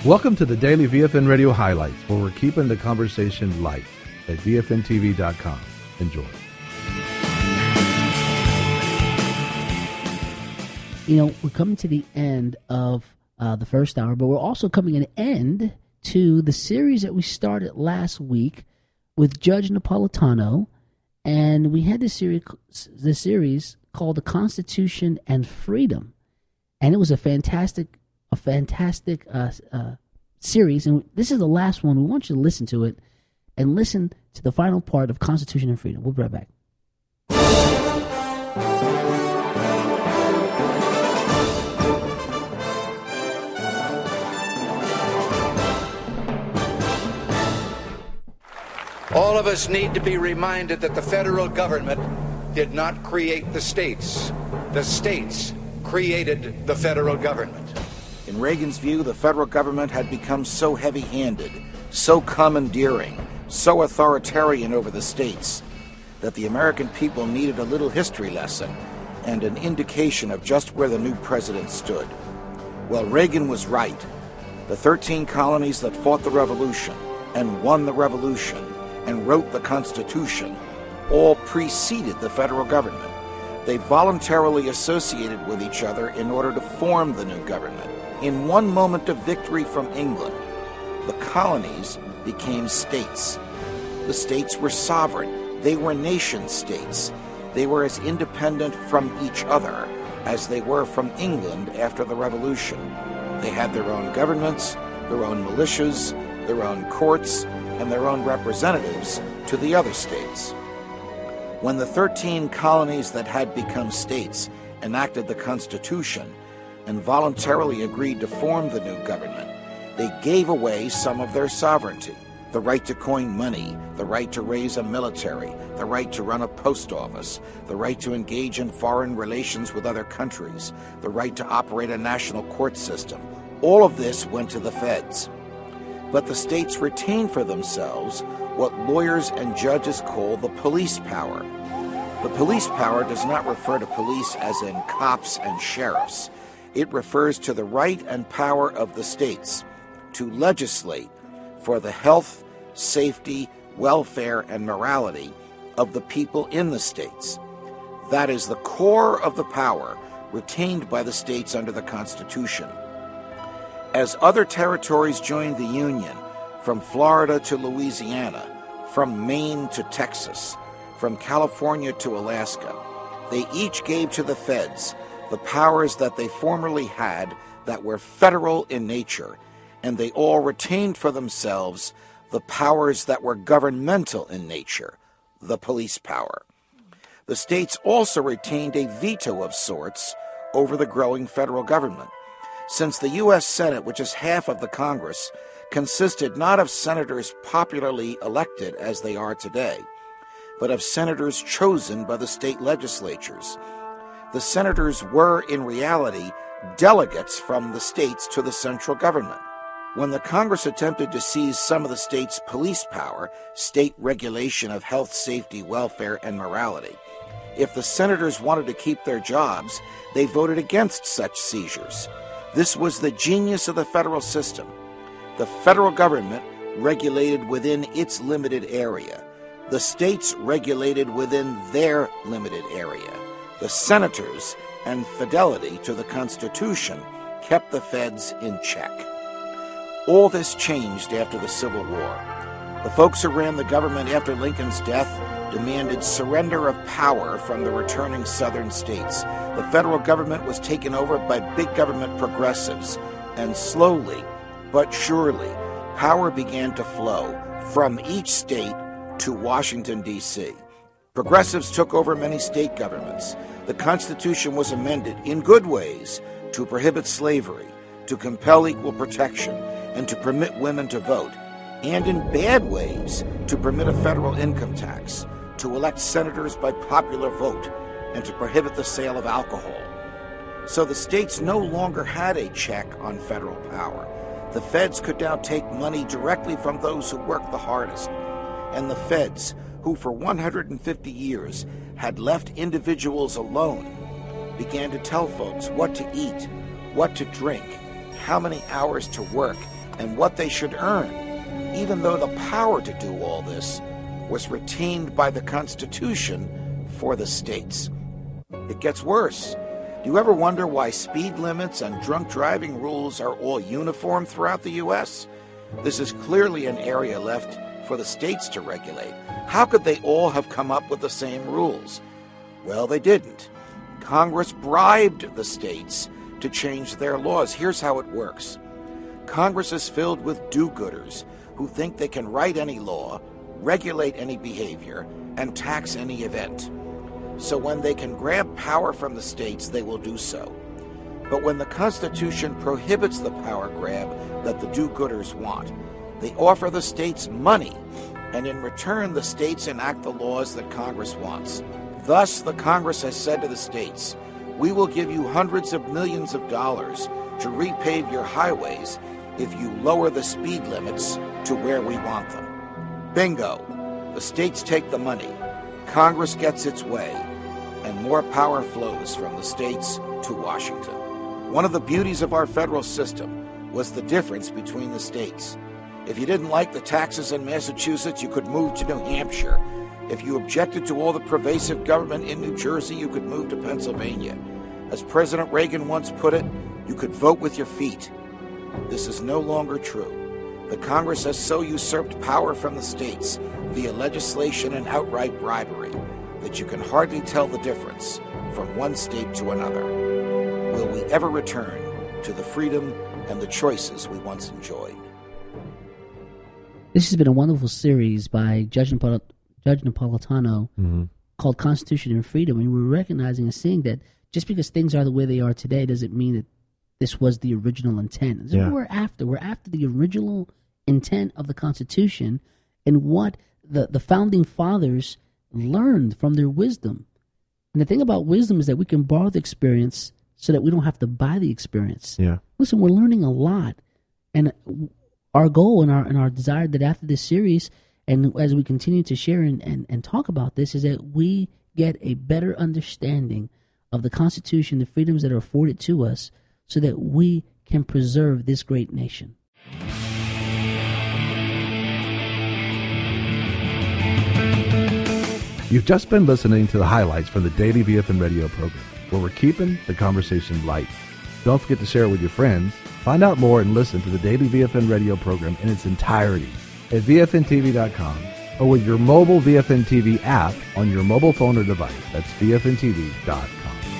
Welcome to the Daily VFN Radio Highlights, where we're keeping the conversation light at VFNTV.com. Enjoy. You know, we're coming to the end of the first hour, but we're also coming an end to the series that we started last week with Judge Napolitano, and we had this series called The Constitution and Freedom, and it was a fantastic series, and this is the last one. We want you to listen to it and listen to the final part of Constitution and Freedom. We'll be right back. All of us need to be reminded that the federal government did not create the states. The states created the federal government. In Reagan's view, the federal government had become so heavy-handed, so commandeering, so authoritarian over the states, that the American people needed a little history lesson and an indication of just where the new president stood. Well, Reagan was right. The 13 colonies that fought the revolution and won the revolution and wrote the Constitution all preceded the federal government. They voluntarily associated with each other in order to form the new government. In one moment of victory from England, the colonies became states. The states were sovereign. They were nation states. They were as independent from each other as they were from England after the Revolution. They had their own governments, their own militias, their own courts, and their own representatives to the other states. When the 13 colonies that had become states enacted the Constitution and voluntarily agreed to form the new government, they gave away some of their sovereignty: the right to coin money, the right to raise a military, the right to run a post office, the right to engage in foreign relations with other countries, the right to operate a national court system. All of this went to the feds. But the states retained for themselves what lawyers and judges call the police power. The police power does not refer to police as in cops and sheriffs. It refers to the right and power of the states to legislate for the health, safety, welfare, and morality of the people in the states. That is the core of the power retained by the states under the Constitution. As other territories joined the Union, from Florida to Louisiana, from Maine to Texas, from California to Alaska, they each gave to the feds the powers that they formerly had that were federal in nature, and they all retained for themselves the powers that were governmental in nature, the police power. The states also retained a veto of sorts over the growing federal government. Since the U.S. Senate, which is half of the Congress, consisted not of senators popularly elected as they are today, but of senators chosen by the state legislatures, the senators were, in reality, delegates from the states to the central government. When the Congress attempted to seize some of the states' police power, state regulation of health, safety, welfare, and morality, if the senators wanted to keep their jobs, they voted against such seizures. This was the genius of the federal system. The federal government regulated within its limited area. The states regulated within their limited area. The senators and fidelity to the Constitution kept the feds in check. All this changed after the Civil War. The folks who ran the government after Lincoln's death demanded surrender of power from the returning southern states. The federal government was taken over by big government progressives, and slowly but surely, power began to flow from each state to Washington, D.C. Progressives took over many state governments. The Constitution was amended in good ways to prohibit slavery, to compel equal protection, and to permit women to vote, and in bad ways to permit a federal income tax, to elect senators by popular vote, and to prohibit the sale of alcohol. So the states no longer had a check on federal power. The feds could now take money directly from those who worked the hardest. And the feds, who for 150 years had left individuals alone, began to tell folks what to eat, what to drink, how many hours to work, and what they should earn, even though the power to do all this was retained by the Constitution for the states. It gets worse. Do you ever wonder why speed limits and drunk driving rules are all uniform throughout the U.S.? This is clearly an area left for the states to regulate. How could they all have come up with the same rules? Well, they didn't. Congress bribed the states to change their laws. Here's how it works. Congress is filled with do-gooders who think they can write any law, regulate any behavior, and tax any event. So when they can grab power from the states, they will do so. But when the Constitution prohibits the power grab that the do-gooders want, they offer the states money, and in return the states enact the laws that Congress wants. Thus, the Congress has said to the states, we will give you hundreds of millions of dollars to repave your highways if you lower the speed limits to where we want them. Bingo! The states take the money, Congress gets its way, and more power flows from the states to Washington. One of the beauties of our federal system was the difference between the states. If you didn't like the taxes in Massachusetts, you could move to New Hampshire. If you objected to all the pervasive government in New Jersey, you could move to Pennsylvania. As President Reagan once put it, you could vote with your feet. This is no longer true. The Congress has so usurped power from the states via legislation and outright bribery that you can hardly tell the difference from one state to another. Will we ever return to the freedom and the choices we once enjoyed? This has been a wonderful series by Judge Napolitano called Constitution and Freedom, and we're recognizing and seeing that just because things are the way they are today doesn't mean that this was the original intent. This is what we're after. We're after the original intent of the Constitution and what the founding fathers learned from their wisdom. And the thing about wisdom is that we can borrow the experience so that we don't have to buy the experience. Yeah. Listen, we're learning a lot. And our goal and our desire that after this series, and as we continue to share and talk about this, is that we get a better understanding of the Constitution, the freedoms that are afforded to us, so that we can preserve this great nation. You've just been listening to the highlights from the Daily VFN radio program, where we're keeping the conversation light. Don't forget to share it with your friends. Find out more and listen to the Daily VFN radio program in its entirety at VFNTV.com or with your mobile VFN TV app on your mobile phone or device. That's VFNTV.com.